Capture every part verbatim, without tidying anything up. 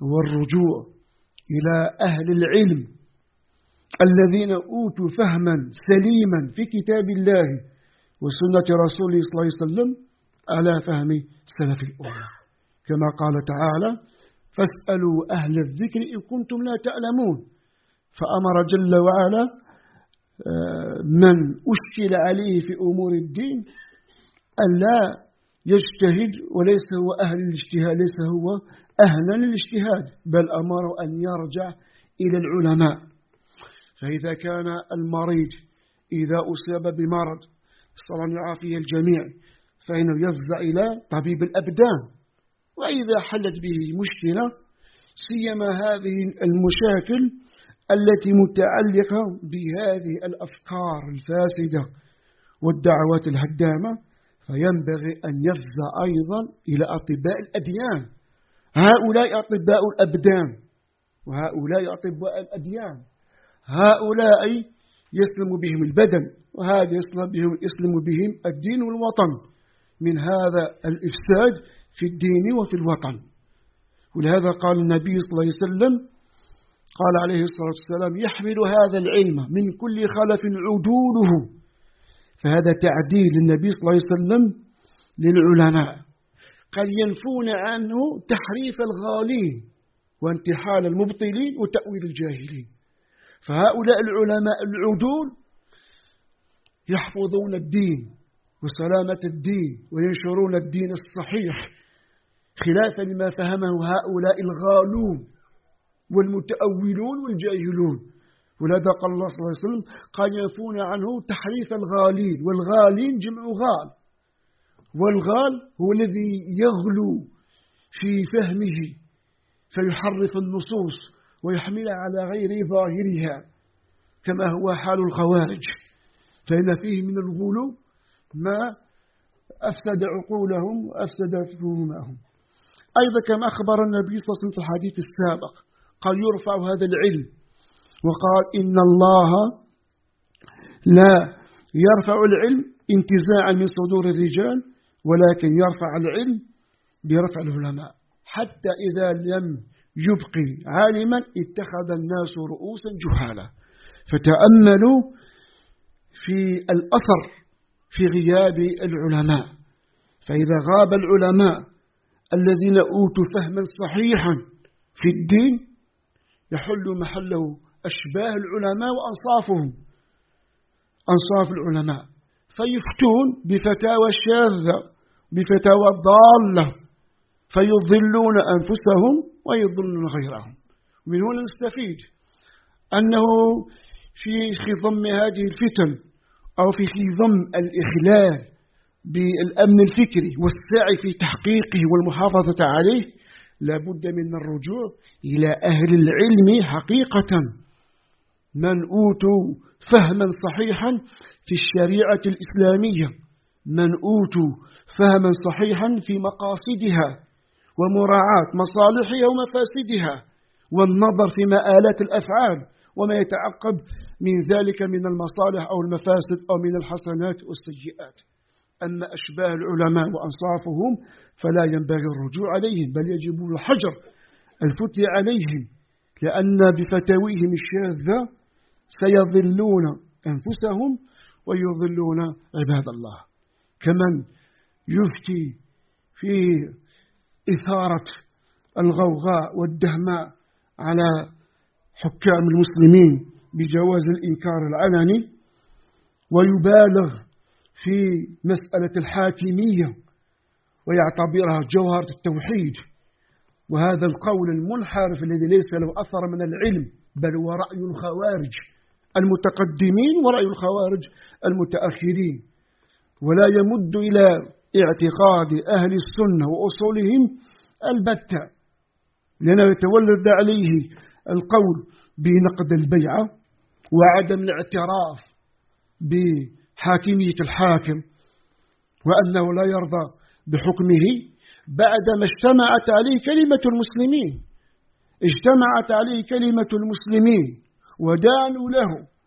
والرجوع إلى أهل العلم الذين أوتوا فهما سليما في كتاب الله وسنة رسوله صلى الله عليه وسلم على فهم سلف الأمة، كما قال تعالى: فاسألوا أهل الذكر إن كنتم لا تعلمون. فأمر جل وعلا من أشكل عليه في أمور الدين أن لا يجتهد، وليس هو أهل الاجتهاد، ليس هو أهلا للاجتهاد، بل أمر أن يرجع إلى العلماء. فإذا كان المريض إذا أصاب بمرض صلى الله يعافيه الجميع فإنه يفزع إلى طبيب الأبدان، وإذا حلت به مشكلة سيما هذه المشاكل التي متعلقة بهذه الأفكار الفاسدة والدعوات الهدامة، فينبغي أن يفزع أيضا إلى أطباء الأديان. هؤلاء أطباء الأبدان وهؤلاء أطباء الأديان، هؤلاء يسلم بهم البدن، وهذا يسلم بهم, يسلم بهم الدين والوطن من هذا الإفساد في الدين وفي الوطن. ولهذا قال النبي صلى الله عليه وسلم، قال عليه الصلاة والسلام: يحمل هذا العلم من كل خلف عدوله. فهذا تعديل النبي صلى الله عليه وسلم للعلماء، قد ينفون عنه تحريف الغالين وانتحال المبطلين وتأويل الجاهلين. فهؤلاء العلماء العدول يحفظون الدين وسلامة الدين وينشرون الدين الصحيح، خلافا لما فهمه هؤلاء الغالون والمتأولون والجاهلون. ولذا قال الله صلى الله عليه وسلم: قد ينفون عنه تحريف الغالين. والغالين جمع غال، والغال هو الذي يغلو في فهمه فيحرف النصوص ويحملها على غير ظاهرها، كما هو حال الخوارج، فإن فيه من الغلو ما أفسد عقولهم وأفسد فهمهم. أيضا كما أخبر النبي صلى الله عليه وسلم في الحديث السابق قال: يرفع هذا العلم، وقال: إن الله لا يرفع العلم انتزاعا من صدور الرجال، ولكن يرفع العلم برفع العلماء، حتى إذا لم يبقي عالما اتخذ الناس رؤوسا جهالا. فتأملوا في الأثر في غياب العلماء، فإذا غاب العلماء الذين أوتوا فهما صحيحا في الدين يحل محله أشباه العلماء وأنصافهم، أنصاف العلماء، فيفتون بفتاوى شاذة بفتاوى ضالة فيضلون أنفسهم ويضلون غيرهم. ومن هنا نستفيد أنه في خضم هذه الفتن أو في خضم الإخلال بالأمن الفكري والسعي في تحقيقه والمحافظة عليه لا بد من الرجوع إلى أهل العلم حقيقة، من أوتوا فهما صحيحا في الشريعة الإسلامية، من أوتوا فهما صحيحا في مقاصدها ومراعاة مصالحها ومفاسدها، والنظر في مآلات الأفعال وما يتعقب من ذلك من المصالح أو المفاسد أو من الحسنات والسيئات. أما أشباه العلماء وأنصافهم فلا ينبغي الرجوع عليهم، بل يجب الحجر الفتي عليهم، لأن بفتاويهم الشاذة سيضلون أنفسهم ويضلون عباد الله. كمن يفتي في إثارة الغوغاء والدهماء على حكام المسلمين بجواز الإنكار العلني، ويبالغ في مسألة الحاكمية ويعتبرها جوهرة التوحيد، وهذا القول المنحرف الذي ليس له أثر من العلم، بل هو رأي الخوارج المتقدمين ورأي الخوارج المتأخرين، ولا يمد إلى اعتقاد أهل السنة وأصولهم البتة، لأنه يتولد عليه القول بنقد البيعة وعدم الاعتراف بحاكمية الحاكم وأنه لا يرضى بحكمه بعدما اجتمعت عليه كلمة المسلمين، اجتمعت عليه كلمة المسلمين ودانوا له،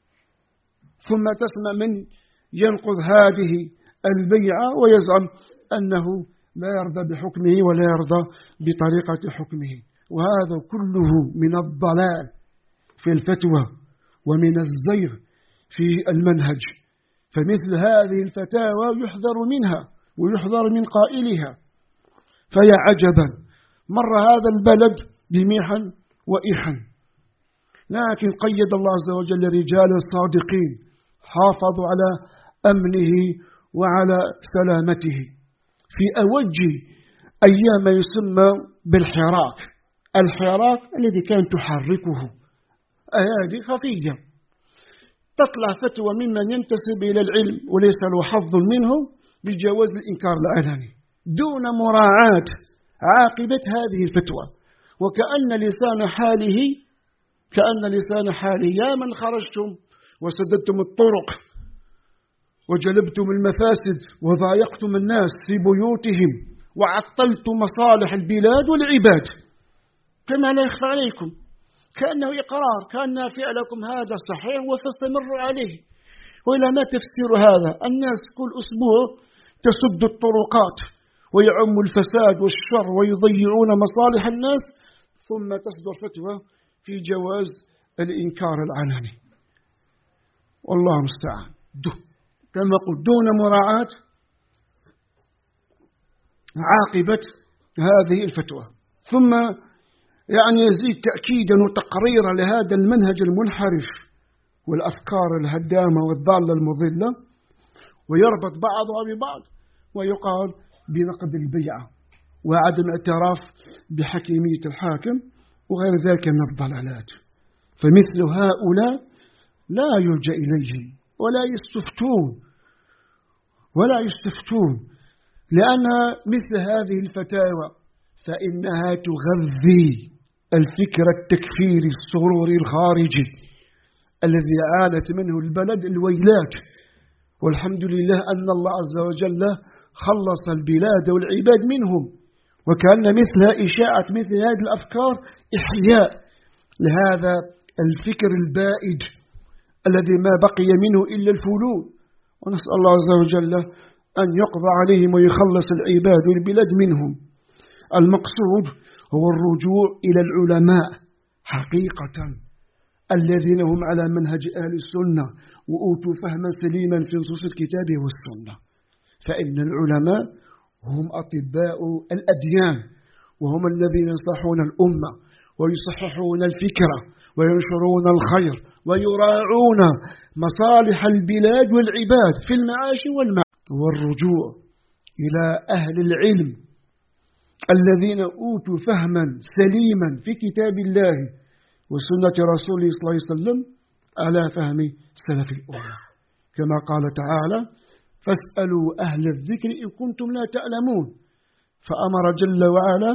ثم تسمع من ينقض هذه البيعة ويزعم أنه لا يرضى بحكمه ولا يرضى بطريقة حكمه. وهذا كله من الضلال في الفتوى ومن الزيغ في المنهج. فمثل هذه الفتاوى يحذر منها ويحذر من قائلها. فيا عجبا، مر هذا البلد بمحن وإحن، لكن قيد الله عز وجل رجال صادقين حافظوا على أمنه وعلى سلامته في أوج أيام يسمى بالحراك. الحراك الذي كان تحركه أيادي خفية، تطلع فتوى ممن ينتسب إلى العلم وليس له حظ منه بجواز الإنكار العلني دون مراعاة عاقبة هذه الفتوى، وكأن لسان حاله كأن لسان حاله يا من خرجتم وسددتم الطرق وجلبتم المفاسد وضايقتم الناس في بيوتهم وعطلتم مصالح البلاد والعباد، كما لا يخفى عليكم كأنه إقرار، كأن فعلكم هذا صحيح وتستمر عليه. وإلى ما تفسير هذا؟ الناس كل أسبوع تسد الطرقات ويعم الفساد والشر ويضيعون مصالح الناس، ثم تصدر فتوى في جواز الإنكار العلني. والله المستعان، كما قلت دون مراعاة عاقبة هذه الفتوى. ثم يعني يزيد تأكيدا وتقريرا لهذا المنهج المنحرف والأفكار الهدامة والضالة المضلة، ويربط بعضها ببعض ويقال بنقد البيعة وعدم اعتراف بحكيمية الحاكم وغير ذلك من الضلالات. فمثل هؤلاء لا يلجأ إليهم ولا يستفتون ولا يستفتون لأن مثل هذه الفتاوى فإنها تغذي الفكر التكفيري السروري الخارجي الذي عانت منه البلد الويلات. والحمد لله أن الله عز وجل خلص البلاد والعباد منهم، وكأن مثل إشاعة مثل هذه الأفكار إحياء لهذا الفكر البائد الذي ما بقي منه إلا الفلول. ونسأل الله عز وجل أن يقضى عليهم ويخلص العباد والبلاد منهم. المقصود هو الرجوع إلى العلماء حقيقة الذين هم على منهج أهل السنة وأوتوا فهما سليما في نصوص الكتاب والسنة. فإن العلماء هم أطباء الأديان، وهم الذين ينصحون الأمة ويصححون الفكرة وينشرون الخير ويراعون مصالح البلاد والعباد في المعاش والمعاش. والرجوع إلى أهل العلم الذين أوتوا فهما سليما في كتاب الله وسنة رسوله صلى الله عليه وسلم على فهم سلف الأمة، كما قال تعالى: فاسألوا أهل الذكر إن كنتم لا تعلمون. فأمر جل وعلا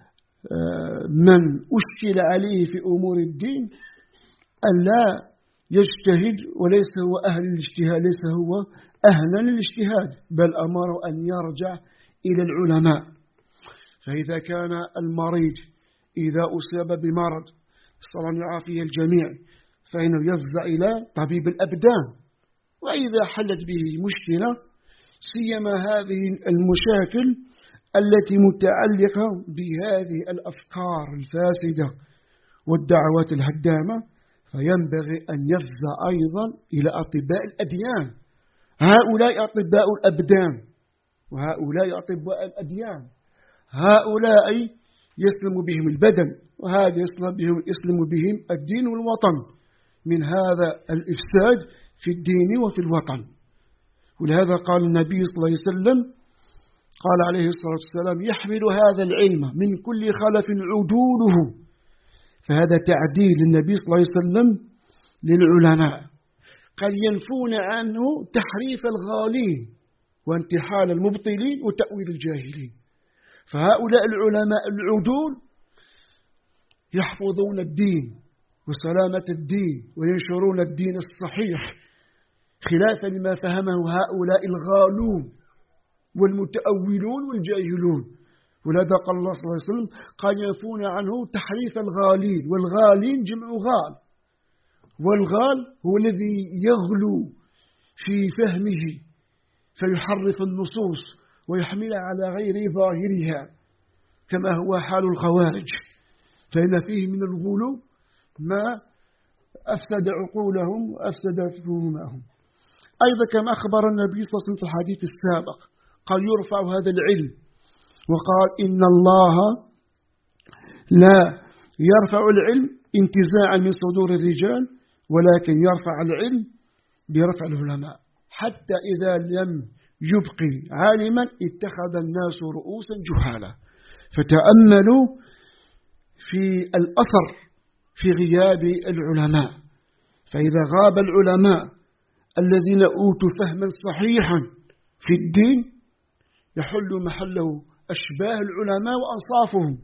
من أشكل عليه في أمور الدين أن لا يجتهد، وليس هو أهل الاجتهاد، ليس هو أهلا للاجتهاد، بل أمر أن يرجع إلى العلماء. فإذا كان المريض إذا أصاب بمرض صلى الله يعافيه الجميع فإنه يفزع إلى طبيب الأبدان. وإذا حلت به مشكلة سيما هذه المشاكل التي متعلقة بهذه الأفكار الفاسدة والدعوات الهدامة، فينبغي أن يفزع أيضا إلى أطباء الأديان. هؤلاء أطباء الأبدان وهؤلاء أطباء الأديان. هؤلاء يسلم بهم البدن، وهذا يسلم بهم, يسلم بهم الدين والوطن من هذا الإفساد في الدين وفي الوطن. ولهذا قال النبي صلى الله عليه وسلم، قال عليه الصلاة والسلام: يحمل هذا العلم من كل خلف عدوله. فهذا تعديل النبي صلى الله عليه وسلم للعلماء، قد ينفون عنه تحريف الغالين وانتحال المبطلين وتأويل الجاهلين. فهؤلاء العلماء العدول يحفظون الدين وسلامة الدين وينشرون الدين الصحيح، خلافا لما فهمه هؤلاء الغالون والمتأولون والجاهلون. ولهذا قال الله صلى الله عليه وسلم: قد ينفون عنه تحريف الغالين. والغالين جمع غال، والغال هو الذي يغلو في فهمه فيحرف النصوص ويحملها على غير ظاهرها، كما هو حال الخوارج. فإن فيه من الغلو ما أفسد عقولهم وأفسد فهمهم. أيضا كما أخبر النبي صلى الله عليه وسلم في الحديث السابق قال يرفع هذا العلم، وقال إن الله لا يرفع العلم انتزاعا من صدور الرجال، ولكن يرفع العلم برفع العلماء، حتى إذا لم يبقي عالما اتخذ الناس رؤوسا جهالا. فتأملوا في الأثر في غياب العلماء، فإذا غاب العلماء الذين أوتوا فهما صحيحا في الدين يحل محله أشباه العلماء وأنصافهم،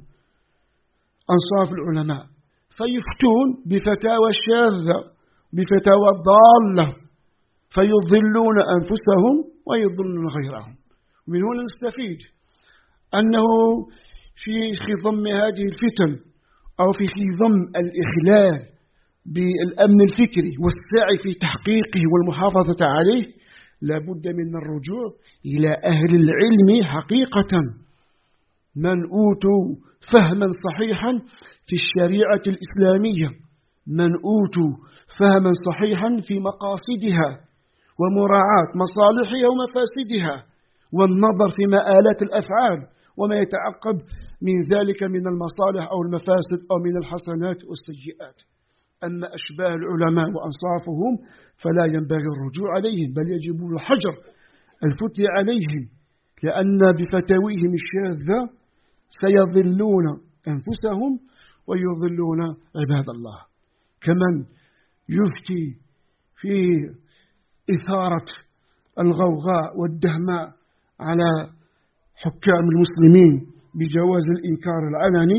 أنصاف العلماء، فيفتون بفتاوى شاذة بفتاوى ضالة فيضلون أنفسهم ويضلون غيرهم. من هنا نستفيد أنه في خضم هذه الفتن أو في خضم الإخلال بالأمن الفكري والسعي في تحقيقه والمحافظة عليه لابد من الرجوع إلى أهل العلم حقيقة، من أوتوا فهما صحيحا في الشريعة الإسلامية، من أوتوا فهما صحيحا في مقاصدها ومراعاة مصالحها ومفاسدها، والنظر في مآلات الأفعال وما يتعقب من ذلك من المصالح أو المفاسد أو من الحسنات والسيئات. أما أشباه العلماء وأنصافهم فلا ينبغي الرجوع عليهم، بل يجب الحجر الفتي عليهم، لأن بفتاويهم الشاذة سيضلون أنفسهم ويضلون عباد الله. كمن يفتي في إثارة الغوغاء والدهماء على حكام المسلمين بجواز الإنكار العلني،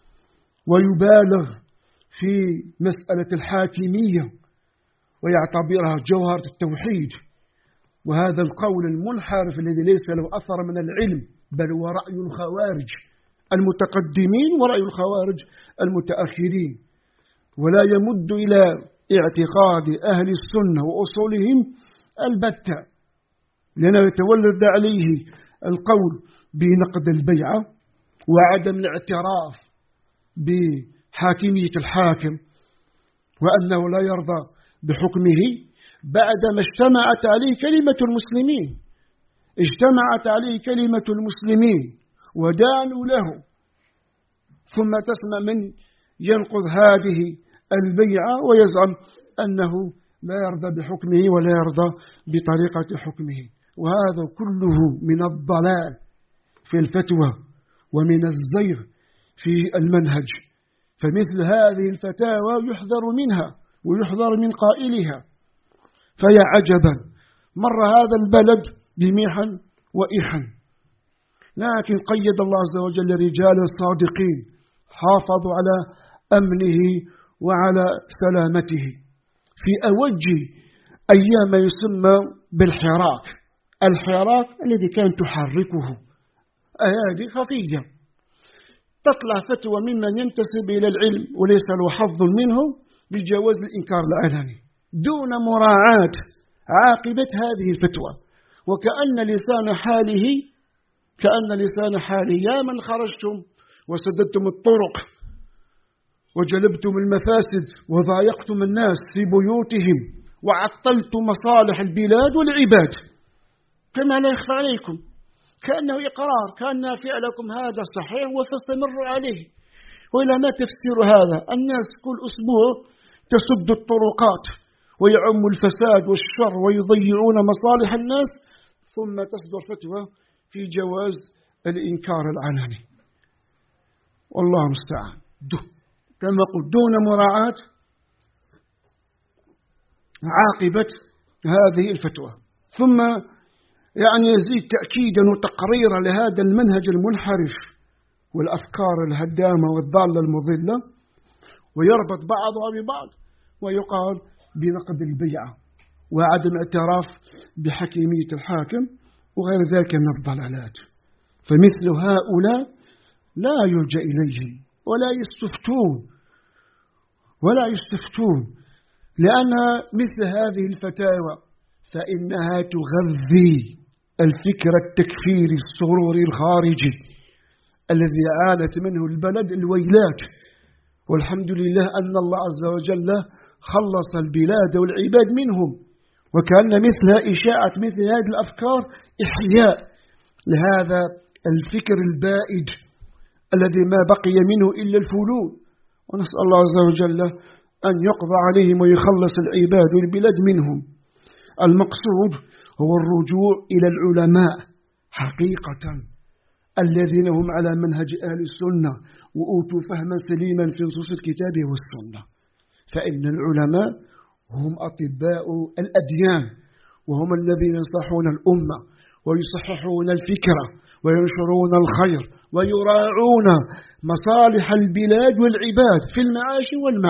ويبالغ في مسألة الحاكمية ويعتبرها جوهرة التوحيد، وهذا القول المنحرف الذي ليس له أثر من العلم، بل هو رأي الخوارج المتقدمين ورأي الخوارج المتأخرين، ولا يمد إلى اعتقاد أهل السنة وأصولهم البتة، لأنه يتولد عليه القول بنقد البيعة وعدم الاعتراف بحاكمية الحاكم وأنه لا يرضى بحكمه بعدما اجتمعت عليه كلمة المسلمين، اجتمعت عليه كلمة المسلمين ودانوا له، ثم تسمع من ينقض هذه البيعة ويزعم أنه لا يرضى بحكمه ولا يرضى بطريقة حكمه. وهذا كله من الضلال في الفتوى ومن الزيغ في المنهج، فمثل هذه الفتاوى يحذر منها ويحذر من قائلها. فيا عجبا، مر هذا البلد بمحن وإحن، لكن قيد الله عز وجل رجالا صادقين حافظوا على أمنه وعلى سلامته في أوج أيام يسمى بالحراك، الحراك الذي كان تحركه أيادي خفية، تطلع فتوى ممن ينتسب إلى العلم وليس له حظ منه بجواز الإنكار العلني دون مراعاة عاقبة هذه الفتوى، وكأن لسان حاله كأن لسان حاله يا من خرجتم وسددتم الطرق وجلبتم المفاسد وضايقتم الناس في بيوتهم وعطلتم مصالح البلاد والعباد، كما لا يخفى عليكم، كأنه إقرار، كأن فعلكم هذا صحيح وتستمر عليه. وإلى ما تفسير هذا؟ الناس كل أسبوع تسد الطرقات ويعم الفساد والشر ويضيعون مصالح الناس، ثم تصدر فتوى في جواز الإنكار العلني، والله المستعان، كما قلت دون مراعاة عاقبة هذه الفتوى. ثم يعني يزيد تأكيدا وتقريرا لهذا المنهج المنحرف والأفكار الهدامة والضالة المضلة، ويربط بعضها ببعض ويقال بنقد البيعة وعدم اعتراف بحكيمية الحاكم وغير ذلك من الضلالات. فمثل هؤلاء لا يلجأ إليهم ولا يستفتون ولا يستفتون لأن مثل هذه الفتاوى فإنها تغذي الفكر التكفيري السروري الخارجي الذي عانت منه البلد الويلات والحمد لله أن الله عز وجل خلص البلاد والعباد منهم، وكان مثل إشاعة مثل هذه الأفكار إحياء لهذا الفكر البائد الذي ما بقي منه إلا الفلول. ونسأل الله عز وجل أن يقضى عليهم ويخلص العباد والبلاد منهم. المقصود هو الرجوع إلى العلماء حقيقة الذين هم على منهج أهل السنة وأوتوا فهما سليما في نصوص الكتاب والسنة، فإن العلماء هم أطباء الأديان، وهم الذين ينصحون الأمة ويصححون الفكرة وينشرون الخير ويراعون مصالح البلاد والعباد في المعاش والمعاش.